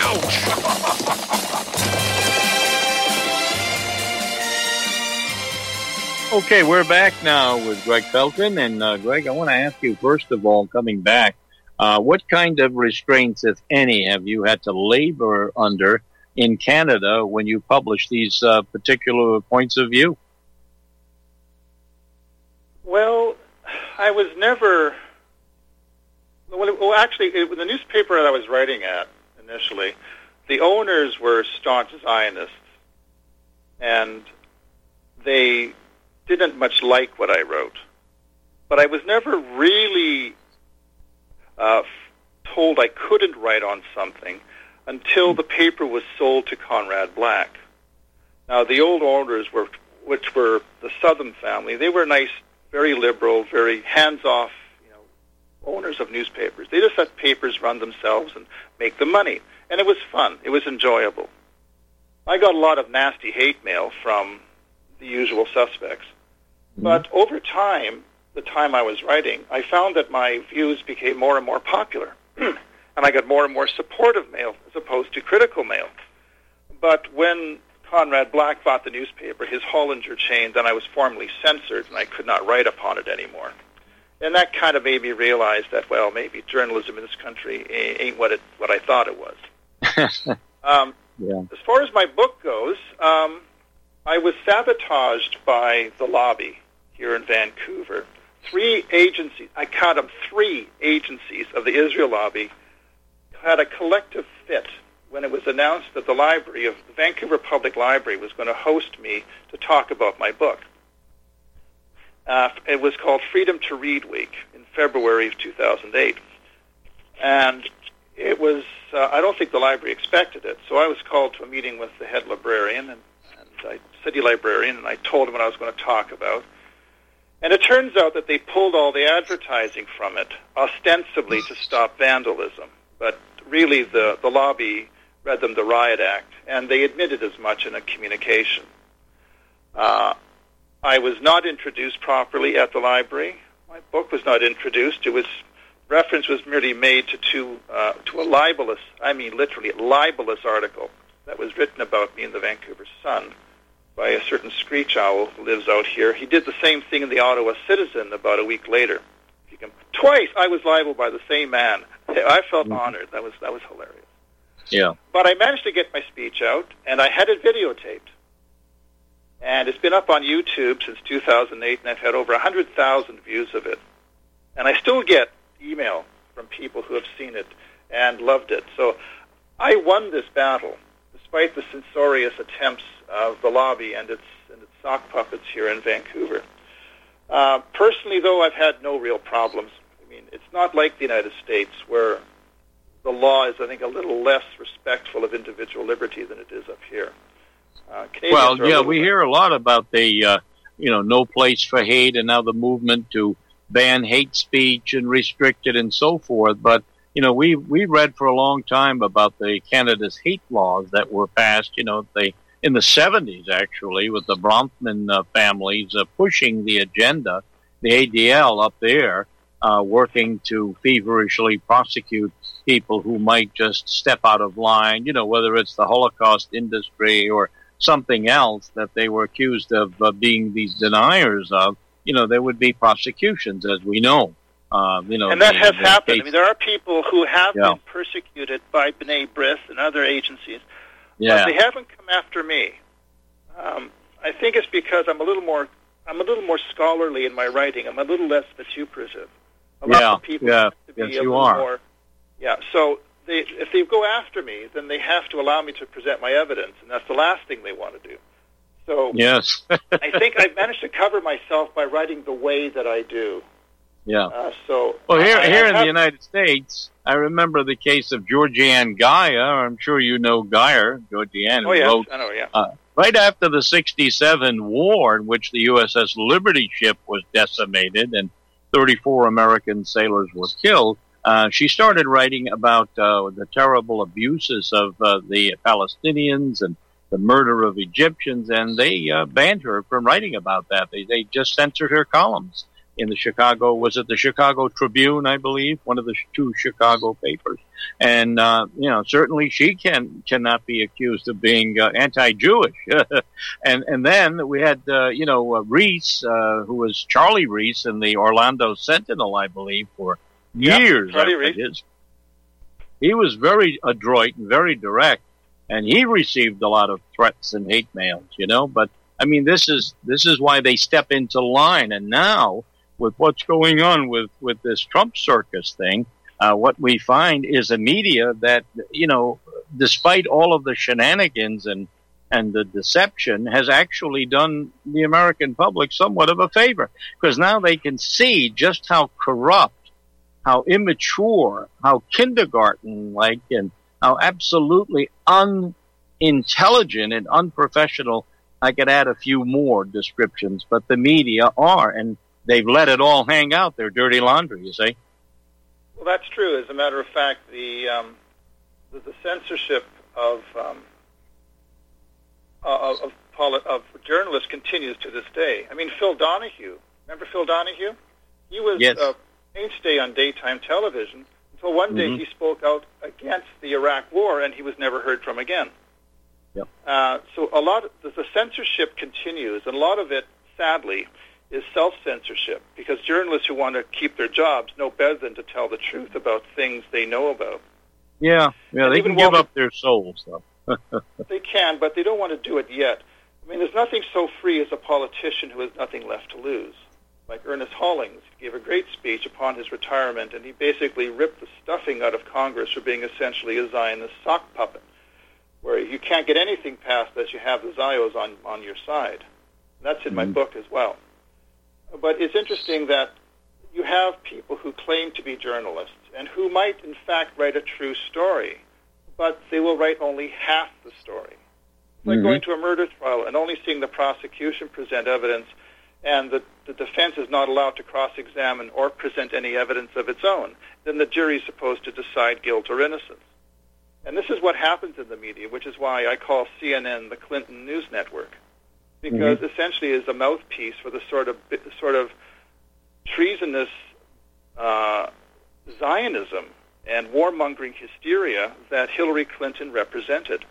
Ouch. Okay, we're back now with Greg Felton. And, uh, Greg, I want to ask you, first of all, coming back, uh, what kind of restraints, if any, have you had to labor under in Canada when you publish these uh, particular points of view? Well, I was never... Well, actually, it, the newspaper that I was writing at initially, the owners were staunch Zionists, and they didn't much like what I wrote. But I was never really uh, told I couldn't write on something until the paper was sold to Conrad Black. Now, the old owners, were, which were the Southern family, they were nice, very liberal, very hands-off, you know, owners of newspapers. They just let papers run themselves and make the money. And it was fun. It was enjoyable. I got a lot of nasty hate mail from the usual suspects. Mm-hmm. But over time, the time I was writing, I found that my views became more and more popular. And I got more and more supportive mail as opposed to critical mail. But when Conrad Black bought the newspaper, his Hollinger chain, then I was formally censored and I could not write upon it anymore. And that kind of made me realize that, well, maybe journalism in this country ain't what it what I thought it was. um, yeah. As far as my book goes, um, I was sabotaged by the lobby here in Vancouver. Three agencies, I count them, three agencies of the Israel lobby had a collective fit when it was announced that the library of the Vancouver Public Library was going to host me to talk about my book. Uh, it was called Freedom to Read Week in February of two thousand eight. And it was, uh, I don't think the library expected it, so I was called to a meeting with the head librarian and, and I, city librarian, and I told him what I was going to talk about. And it turns out that they pulled all the advertising from it, ostensibly to stop vandalism. But really the, the lobby read them the Riot Act, and they admitted as much in a communication. Uh, I was not introduced properly at the library. My book was not introduced. It was reference was merely made to two, uh, to a libelous, I mean literally libelous article that was written about me in the Vancouver Sun by a certain screech owl who lives out here. He did the same thing in the Ottawa Citizen about a week later. You can, twice I was libeled by the same man. I felt mm-hmm. honored. That was that was hilarious. Yeah. But I managed to get my speech out, and I had it videotaped. And it's been up on YouTube since two thousand eight, and I've had over one hundred thousand views of it. And I still get email from people who have seen it and loved it. So I won this battle, despite the censorious attempts of the lobby and its, and its sock puppets here in Vancouver. Uh, personally, though, I've had no real problems. I mean, it's not like the United States, where the law is, I think, a little less respectful of individual liberty than it is up here. Uh, well, yeah, we hear a lot about the, uh, you know, no place for hate, and now the movement to ban hate speech and restrict it and so forth. But, you know, we we read for a long time about the Canada's hate laws that were passed, you know, they in the seventies, actually, with the Bronfman uh, families uh, pushing the agenda, the A D L up there, uh, working to feverishly prosecute people who might just step out of line, you know, whether it's the Holocaust industry or something else that they were accused of uh, being these deniers of. You know, there would be prosecutions, as we know. Uh, you know, and that the, has the happened. case. I mean, there are people who have Yeah. been persecuted by B'nai B'rith and other agencies, Yeah. but they haven't come after me. Um, I think it's because I'm a little more, I'm a little more scholarly in my writing. I'm a little less vituperative. A lot Yeah, of people yeah. have to be Yes, a you little are. more. Yeah. So they, if they go after me, then they have to allow me to present my evidence, and that's the last thing they want to do. So Yes. I think I've managed to cover myself by writing the way that I do. Yeah. Uh, so Well, here I, here I in have, the United States, I remember the case of Georgianne Geyer. I'm sure you know Geyer, Georgianne, who Oh, yes, wrote I know, yeah. uh, right after the sixty-seven war, in which the U S S Liberty ship was decimated and thirty-four American sailors were killed. Uh, she started writing about uh, the terrible abuses of uh, the Palestinians and the murder of Egyptians, and they uh, banned her from writing about that. They they just censored her columns in the Chicago, was it the Chicago Tribune, I believe, one of the two Chicago papers. And, uh, you know, certainly she can cannot be accused of being uh, anti-Jewish. and and then we had, uh, you know, uh, Reese, uh, who was Charlie Reese in the Orlando Sentinel, I believe, for years. Charlie after Reese. his. He was very adroit and very direct, and he received a lot of threats and hate mails, you know. But, I mean, this is this is why they step into line. And now, with what's going on with, with this Trump circus thing, uh, what we find is a media that, you know, despite all of the shenanigans and, and the deception, has actually done the American public somewhat of a favor. Because now they can see just how corrupt, how immature, how kindergarten-like, and how absolutely unintelligent and unprofessional. I could add a few more descriptions, but the media are, and they've let it all hang out, their dirty laundry, you see. Well, that's true. As a matter of fact, the um, the, the censorship of um, uh, of, poli- of journalists continues to this day. I mean, Phil Donahue. Remember Phil Donahue? He was Yes. a mainstay on daytime television until one day Mhm. he spoke out against the Iraq War, and he was never heard from again. Yep. Uh, so a lot of the, the censorship continues, and a lot of it, sadly, is self-censorship, because journalists who want to keep their jobs know better than to tell the truth about things they know about. Yeah, yeah, And they even can give while- up their souls, though. They can, but they don't want to do it yet. I mean, there's nothing so free as a politician who has nothing left to lose. like Ernest Hollings, gave a great speech upon his retirement, and he basically ripped the stuffing out of Congress for being essentially a Zionist sock puppet, where you can't get anything passed unless you have the Zios on, on your side. That's in my Mm-hmm. book as well. But it's interesting that you have people who claim to be journalists and who might, in fact, write a true story, but they will write only half the story. It's like Mhm. going to a murder trial and only seeing the prosecution present evidence, and the, the defense is not allowed to cross-examine or present any evidence of its own. Then the jury is supposed to decide guilt or innocence. And this is what happens in the media, which is why I call C N N the Clinton News Network, because Mhm. essentially is a mouthpiece for the sort of sort of treasonous uh, Zionism and warmongering hysteria that Hillary Clinton represented.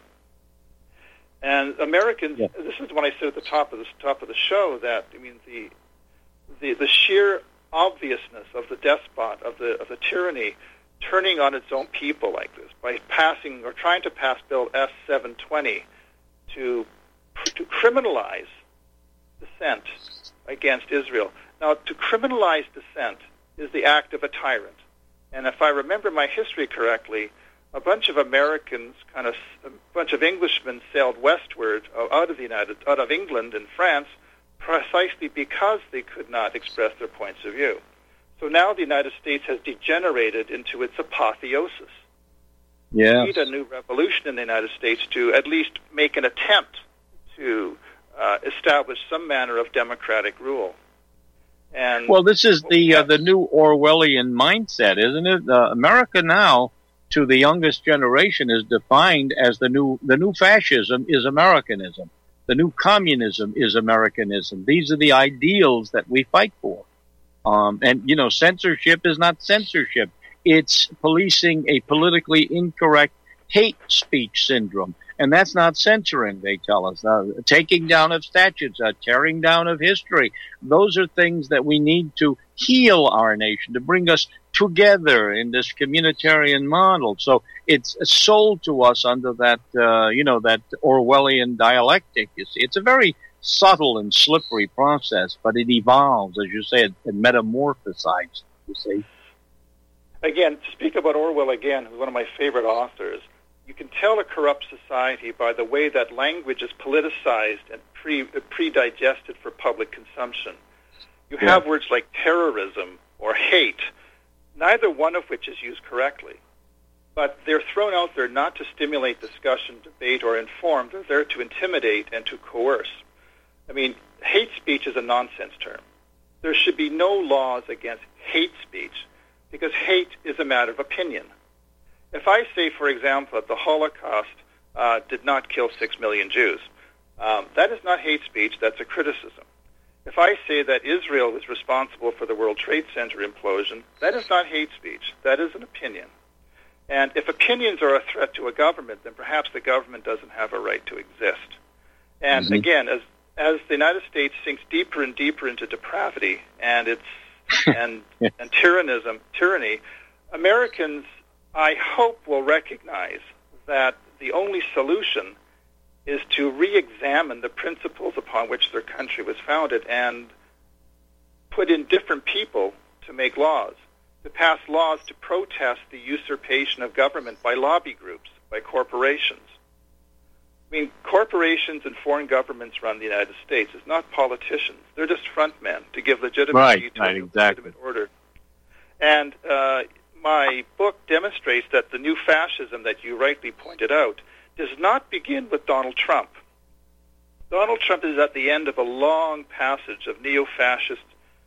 And Americans, Yeah. this is when I said at the top of the top of the show that I mean the the the sheer obviousness of the despot of the of the tyranny turning on its own people like this by passing or trying to pass Bill S seven twenty to to criminalize dissent against Israel. Now, to criminalize dissent is the act of a tyrant. And if I remember my history correctly, a bunch of Americans, kind of a bunch of Englishmen sailed westward out of the United, out of England and France, precisely because they could not express their points of view. So now the United States has degenerated into its apotheosis. Yeah. We need a new revolution in the United States to at least make an attempt to uh, establish some manner of democratic rule. And Well, this is the uh, the new Orwellian mindset, isn't it? Uh, America now, to the youngest generation, is defined as the new the new fascism is Americanism. The new communism is Americanism. These are the ideals that we fight for. Um, and, you know, censorship is not censorship. It's policing a politically incorrect hate speech syndrome. And that's not censoring, they tell us. Uh, taking down of statutes, uh, tearing down of history. Those are things that we need to heal our nation, to bring us together in this communitarian model. So it's sold to us under that, uh, you know, that Orwellian dialectic. You see, it's a very subtle and slippery process, but it evolves, as you say, it, it metamorphosizes, you see. Again, to speak about Orwell again, who's one of my favorite authors, you can tell a corrupt society by the way that language is politicized and pre, pre-digested for public consumption. You Yeah. have words like terrorism or hate, neither one of which is used correctly. But they're thrown out there not to stimulate discussion, debate, or inform. They're there to intimidate and to coerce. I mean, hate speech is a nonsense term. There should be no laws against hate speech because hate is a matter of opinion. If I say, for example, that the Holocaust uh, did not kill six million Jews, um, that is not hate speech, that's a criticism. If I say that Israel is responsible for the World Trade Center implosion, that is not hate speech, that is an opinion. And if opinions are a threat to a government, then perhaps the government doesn't have a right to exist. And Mm-hmm. again, as as the United States sinks deeper and deeper into depravity and its and and tyrannism, tyranny, Americans, I hope, will recognize that the only solution is to re-examine the principles upon which their country was founded and put in different people to make laws, to pass laws to protest the usurpation of government by lobby groups, by corporations. I mean, corporations and foreign governments run the United States. It's not politicians. They're just frontmen to give legitimacy Right, to right, a exactly. legitimate order. And uh, my book demonstrates that the new fascism that you rightly pointed out does not begin with Donald Trump. Donald Trump is at the end of a long passage of neo-fascist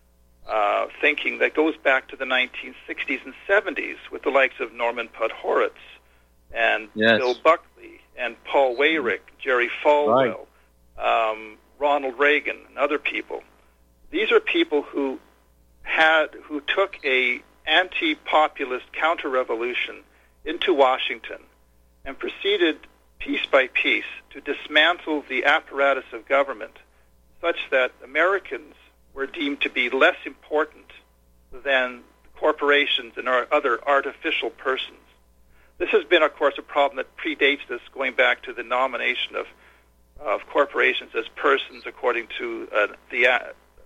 uh, thinking that goes back to the nineteen sixties and seventies with the likes of Norman Podhoretz and Yes. Bill Buckley and Paul Weyrich, Jerry Falwell, um, Ronald Reagan, and other people. These are people who had who took a anti-populist counter-revolution into Washington and proceeded piece by piece to dismantle the apparatus of government such that Americans were deemed to be less important than corporations and other artificial persons. This has been, of course, a problem that predates this, going back to the nomination of of corporations as persons according to uh, the uh,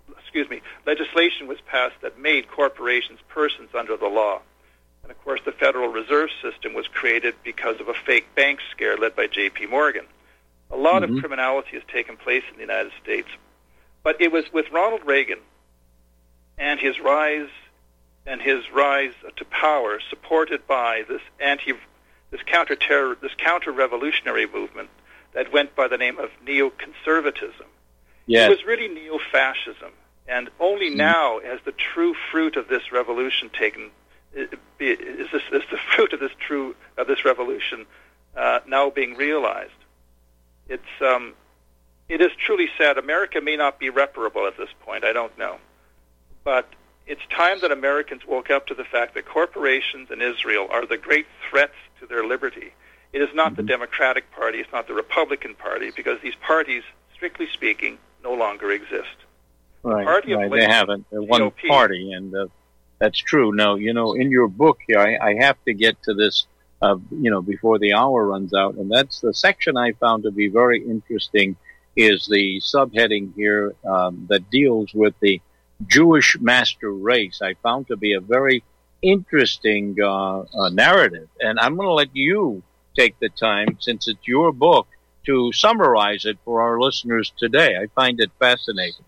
excuse me, legislation was passed that made corporations persons under the law. And of course, the Federal Reserve System was created because of a fake bank scare led by J P Morgan. A lot mm-hmm. of criminality has taken place in the United States. But it was with Ronald Reagan and his rise and his rise to power, supported by this anti, this counter-terror, this counter-revolutionary movement that went by the name of neoconservatism. Yes. It was really neo-fascism, and only mm-hmm. now has the true fruit of this revolution taken. Is this is the fruit of this true of this revolution uh, now being realized? It's um, it is truly sad. America may not be reparable at this point. I don't know, but it's time that Americans woke up to the fact that corporations in Israel are the great threats to their liberty. It is not mm-hmm. the Democratic Party. It's not the Republican Party, because these parties, strictly speaking, no longer exist. Right, the party right. Of they haven't. They're one party, and uh, that's true. Now, you know, in your book here, I, I have to get to this, uh, you know, before the hour runs out, and that's the section I found to be very interesting is the subheading here um, that deals with the Jewish master race. I found to be a very interesting uh, uh, narrative, and I'm going to let you take the time, since it's your book, to summarize it for our listeners today. I find it fascinating.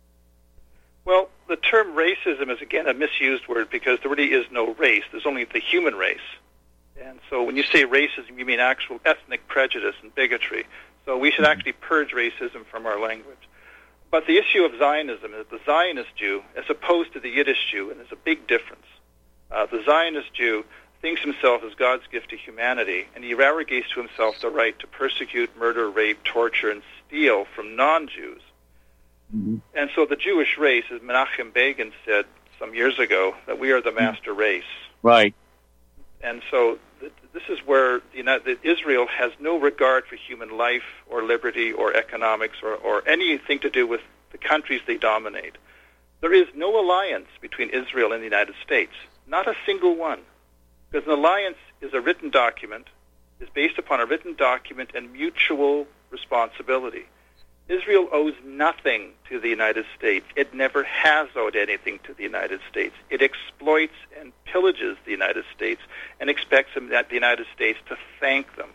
Well, the term racism is, again, a misused word because there really is no race. There's only the human race. And so when you say racism, you mean actual ethnic prejudice and bigotry. So we should actually purge racism from our language. But the issue of Zionism is the Zionist Jew as opposed to the Yiddish Jew, and there's a big difference. Uh, the Zionist Jew thinks himself as God's gift to humanity, and he arrogates to himself the right to persecute, murder, rape, torture, and steal from non-Jews. Mm-hmm. And so the Jewish race, as Menachem Begin said some years ago, that we are the master race. Right. And so th- this is where the United, that Israel has no regard for human life or liberty or economics or, or anything to do with the countries they dominate. There is no alliance between Israel and the United States, not a single one. Because an alliance is a written document, is based upon a written document and mutual responsibility. Israel owes nothing to the United States. It never has owed anything to the United States. It exploits and pillages the United States and expects them, that the United States to thank them.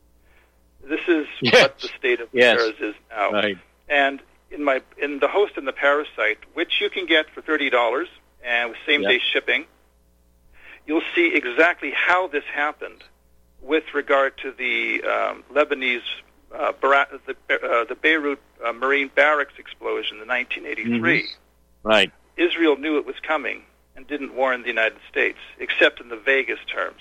This is yes. what the state of yes. affairs is now. Right. And in my in The Host and the Parasite, which you can get for thirty dollars and with same-day yep. shipping, you'll see exactly how this happened with regard to the um, Lebanese, uh, Bar- the, uh, the Beirut uh, Marine Barracks explosion in nineteen eighty-three. Mm-hmm. Right. Israel knew it was coming and didn't warn the United States, except in the vaguest terms.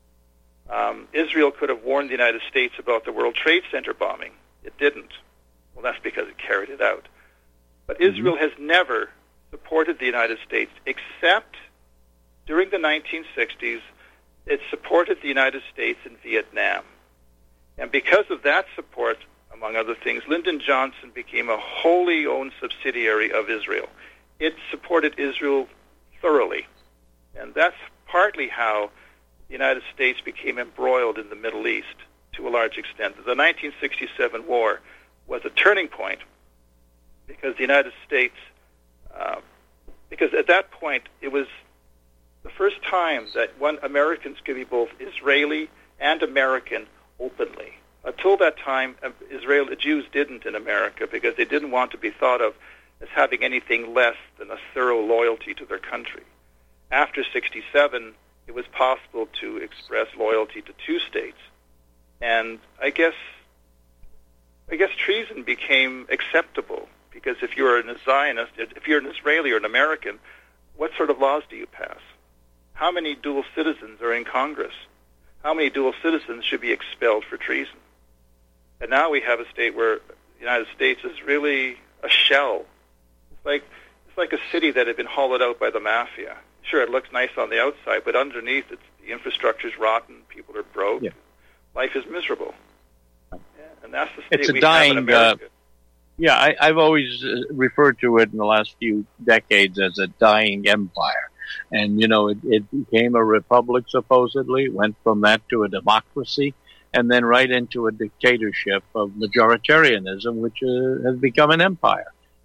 Um, Israel could have warned the United States about the World Trade Center bombing. It didn't. Well, that's because it carried it out. But mm-hmm. Israel has never supported the United States, except during the nineteen sixties, it supported the United States in Vietnam. And because of that support, among other things, Lyndon Johnson became a wholly owned subsidiary of Israel. It supported Israel thoroughly. And that's partly how the United States became embroiled in the Middle East to a large extent. The nineteen sixty-seven war was a turning point because the United States, uh, because at that point it was the first time that one Americans could be both Israeli and American openly. Until that time, Israeli Jews didn't in America because they didn't want to be thought of as having anything less than a thorough loyalty to their country. After sixty-seven, it was possible to express loyalty to two states. And I guess I guess treason became acceptable because if you're a Zionist, if you're an Israeli or an American, what sort of laws do you pass? How many dual citizens are in Congress? How many dual citizens should be expelled for treason? And now we have a state where the United States is really a shell. It's like it's like a city that had been hollowed out by the mafia. Sure, it looks nice on the outside, but underneath, it's, the infrastructure's rotten, people are broke, yeah. life is miserable. Yeah, and that's the state it's a we dying, have in America. Uh, yeah, I, I've always uh, referred to it in the last few decades as a dying empire. And, you know, it, it became a republic, supposedly, went from that to a democracy, and then right into a dictatorship of majoritarianism, which uh, has become an empire.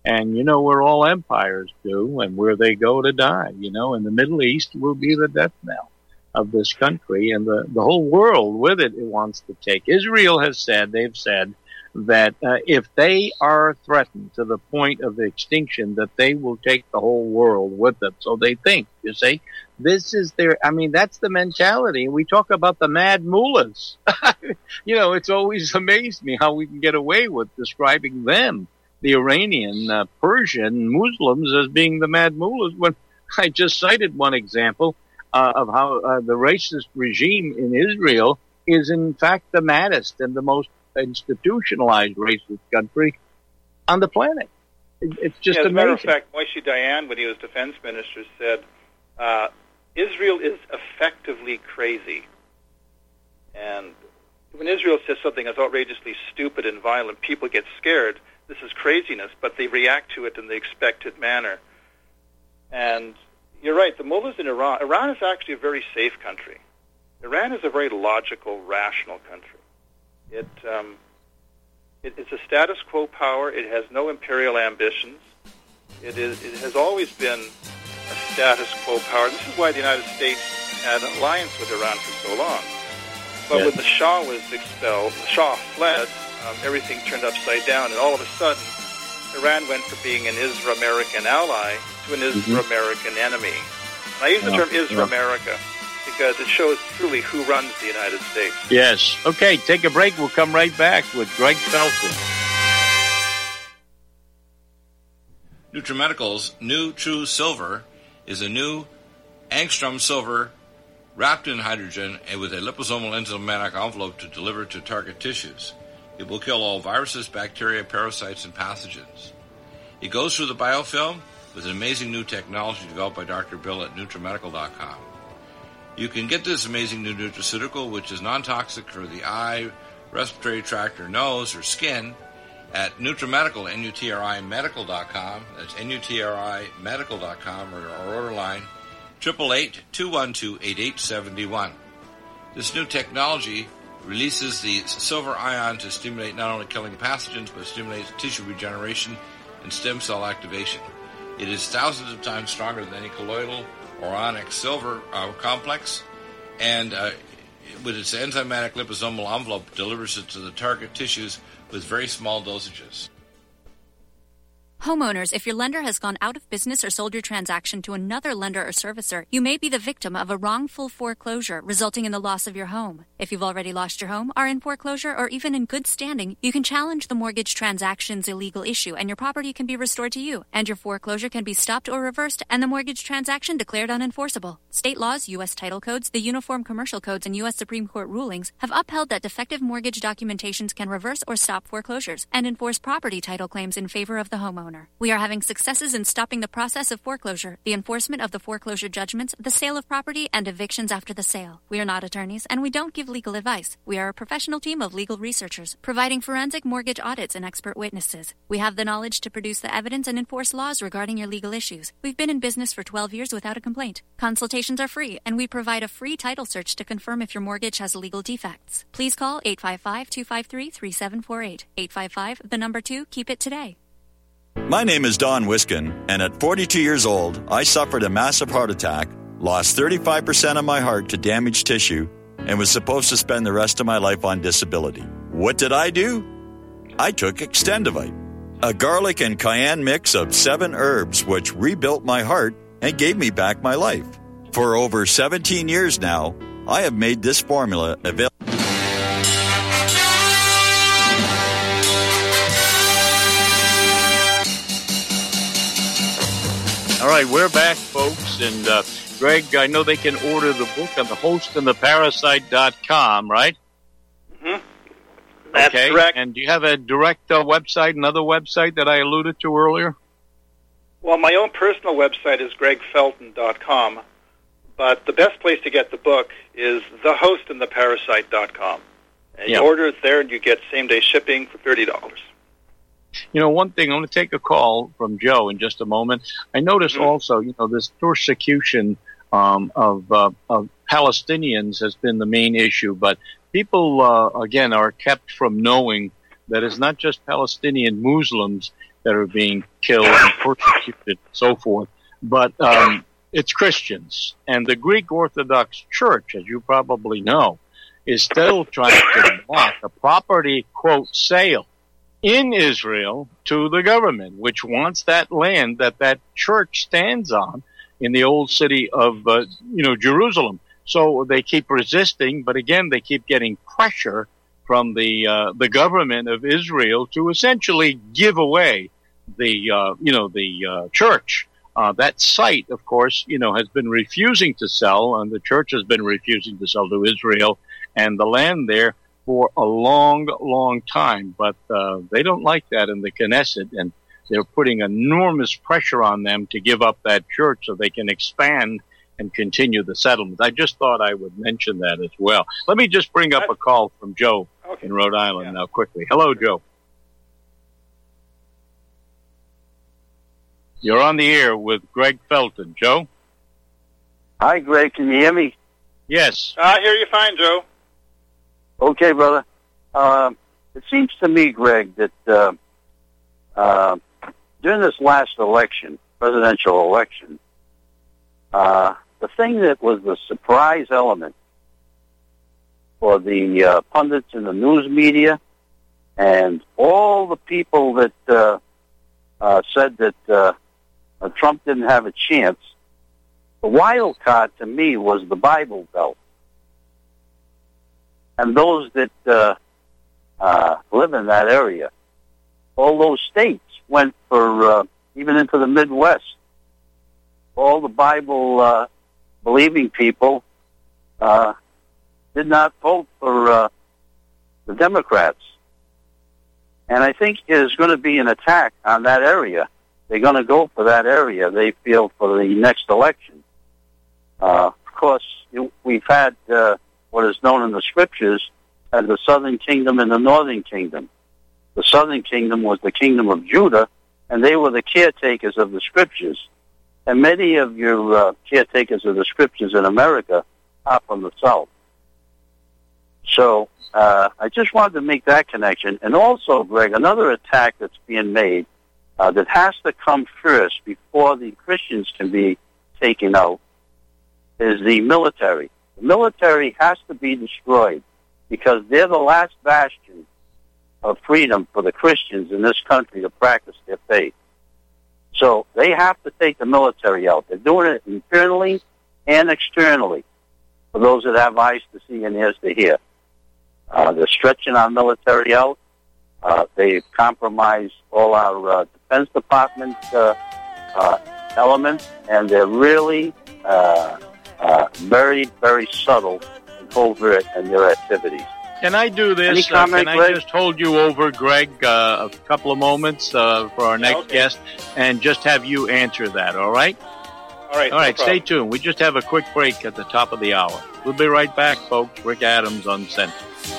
And you know where all empires do and where they go to die. You know, in the Middle East will be the death knell of this country, and the, the whole world with it, it wants to take. Israel has said, they've said, that uh, if they are threatened to the point of extinction, that they will take the whole world with them. So they think, you see, this is their, I mean, that's the mentality. We talk about the mad mullahs. You know, it's always amazed me how we can get away with describing them, the Iranian, uh, Persian Muslims, as being the mad mullahs, when I just cited one example uh, of how uh, the racist regime in Israel is in fact the maddest and the most institutionalized racist country on the planet. It, it's just yeah, as amazing. a matter of fact, Moshe Dayan, when he was defense minister, said, uh, Israel is effectively crazy. And when Israel says something that's outrageously stupid and violent, people get scared. This is craziness, but they react to it in the expected manner. And you're right, the mullahs in Iran, Iran is actually a very safe country. Iran is a very logical, rational country. It, um, it it's a status quo power. It has no imperial ambitions. It is it has always been a status quo power. This is why the United States had an alliance with Iran for so long. But yes. when the Shah was expelled, the Shah fled, um, everything turned upside down, and all of a sudden, Iran went from being an Isra-American ally to an Isra-American mm-hmm. enemy. And I use the term Isra-America because it shows truly who runs the United States. Yes. Okay, take a break. We'll come right back with Greg Felton. NutriMedical's new True Silver is a new angstrom silver wrapped in hydrogen and with a liposomal enzymatic envelope to deliver to target tissues. It will kill all viruses, bacteria, parasites, and pathogens. It goes through the biofilm with an amazing new technology developed by Doctor Bill at NutriMedical dot com. You can get this amazing new nutraceutical, which is non-toxic for the eye, respiratory tract, or nose, or skin, at NutriMedical, N U T R I Medical dot com. That's N U T R I Medical dot com, or our order line, eight eight eight, two one two, eight eight seven one. This new technology releases the silver ion to stimulate not only killing pathogens, but stimulates tissue regeneration and stem cell activation. It is thousands of times stronger than any colloidal or onyx silver uh, complex, and uh, with its enzymatic liposomal envelope, delivers it to the target tissues with very small dosages. Homeowners, if your lender has gone out of business or sold your transaction to another lender or servicer, you may be the victim of a wrongful foreclosure resulting in the loss of your home. If you've already lost your home, are in foreclosure, or even in good standing, you can challenge the mortgage transaction's illegal issue and your property can be restored to you, and your foreclosure can be stopped or reversed and the mortgage transaction declared unenforceable. State laws, U S title codes, the Uniform Commercial Codes, and U S Supreme Court rulings have upheld that defective mortgage documentations can reverse or stop foreclosures and enforce property title claims in favor of the homeowner. We are having successes in stopping the process of foreclosure, the enforcement of the foreclosure judgments, the sale of property, and evictions after the sale. We are not attorneys, and we don't give legal advice. We are a professional team of legal researchers, providing forensic mortgage audits and expert witnesses. We have the knowledge to produce the evidence and enforce laws regarding your legal issues. We've been in business for twelve years without a complaint. Consultations are free, and we provide a free title search to confirm if your mortgage has legal defects. Please call eight five five, two five three, three seven four eight. eight five five, the number two, keep it today. My name is Don Wiskin, and at forty-two years old, I suffered a massive heart attack, lost thirty-five percent of my heart to damaged tissue, and was supposed to spend the rest of my life on disability. What did I do? I took Extendivite, a garlic and cayenne mix of seven herbs which rebuilt my heart and gave me back my life. For over seventeen years now, I have made this formula available. All right, we're back, folks, and uh, Greg, I know they can order the book on the host and the parasite dot com, right? Mm-hmm. That's okay. correct. And do you have a direct uh, website, another website that I alluded to earlier? Well, my own personal website is greg felton dot com, but the best place to get the book is the host and the parasite dot com. And yeah. You order it there, and you get same-day shipping for thirty dollars. You know, one thing, I'm going to take a call from Joe in just a moment. I noticed mm-hmm. also, you know, this persecution um, of, uh, of Palestinians has been the main issue, but people, uh, again, are kept from knowing that it's not just Palestinian Muslims that are being killed and persecuted and so forth. But um, it's Christians. And the Greek Orthodox Church, as you probably know, is still trying to block a property, quote, sale in Israel to the government, which wants that land that that church stands on in the old city of, uh, you know, Jerusalem. So they keep resisting, but again, they keep getting pressure from the uh, the government of Israel to essentially give away the, uh, you know, the uh, church. Uh, that site, of course, you know, has been refusing to sell, and the church has been refusing to sell to Israel and the land there for a long, long time. But uh, they don't like that in the Knesset, and they're putting enormous pressure on them to give up that church so they can expand and continue the settlement. I just thought I would mention that as well. Let me just bring up a call from Joe in Rhode Island now quickly. Hello, Joe. You're on the air with Greg Felton. Joe? Hi, Greg. Can you hear me? Yes. I hear you fine, Joe. Okay, brother. Um, it seems to me, Greg, that uh, uh, during this last election, presidential election, uh, the thing that was the surprise element for the uh, pundits in the news media and all the people that uh, uh, said that uh, uh, Trump didn't have a chance, the wild card to me was the Bible Belt. And those that uh, uh, live in that area. All those states went for, uh, even into the Midwest. All the Bible-believing uh, people uh, did not vote for uh, the Democrats. And I think there's going to be an attack on that area. They're going to go for that area, they feel, for the next election. Uh, of course, we've had uh, what is known in the scriptures as the southern kingdom and the northern kingdom. The southern kingdom was the kingdom of Judah, and they were the caretakers of the scriptures. And many of your uh, caretakers of the scriptures in America are from the South. So uh, I just wanted to make that connection. And also, Greg, another attack that's being made uh, that has to come first before the Christians can be taken out is the military. The military has to be destroyed because they're the last bastion of freedom for the Christians in this country to practice their faith. So they have to take the military out. They're doing it internally and externally for those that have eyes to see and ears to hear. Uh, they're stretching our military out. Uh, they've compromised all our uh, Defense Department uh, uh, elements, and they're really uh, uh, very, very subtle and covert in their activities. Can I do this? Any comment, uh, can Greg? I just hold you over, Greg, uh, a couple of moments uh, for our next okay. guest, and just have you answer that, all right? All right. All right, no stay tuned. We just have a quick break at the top of the hour. We'll be right back, folks. Rick Adams on Center.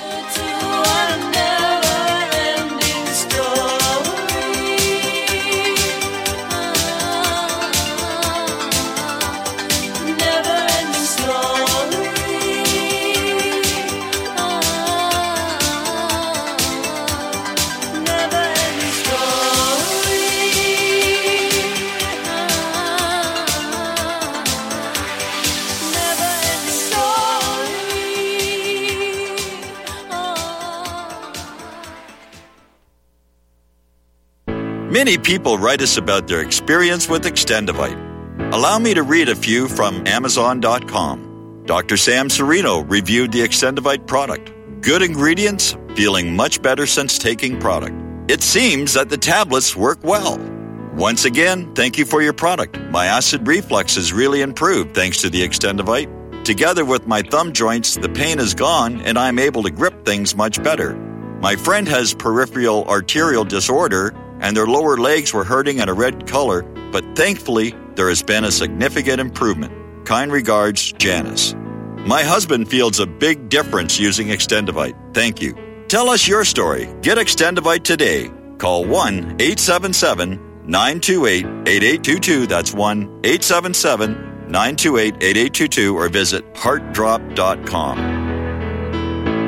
Many people write us about their experience with Extendivite. Allow me to read a few from Amazon dot com. Doctor Sam Serino reviewed the Extendivite product. Good ingredients, feeling much better since taking product. It seems that the tablets work well. Once again, thank you for your product. My acid reflux has really improved thanks to the Extendivite. Together with my thumb joints, the pain is gone and I'm able to grip things much better. My friend has peripheral arterial disorder and their lower legs were hurting in a red color, but thankfully, there has been a significant improvement. Kind regards, Janice. My husband feels a big difference using Extendivite. Thank you. Tell us your story. Get Extendivite today. Call one eight seven seven, nine two eight, eight eight two two. That's one eight seven seven, nine two eight, eight eight two two or visit heart drop dot com.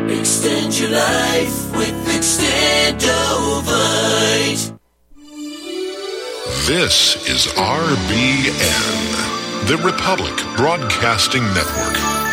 Extend your life with Extendovite. This is R B N, the Republic Broadcasting Network.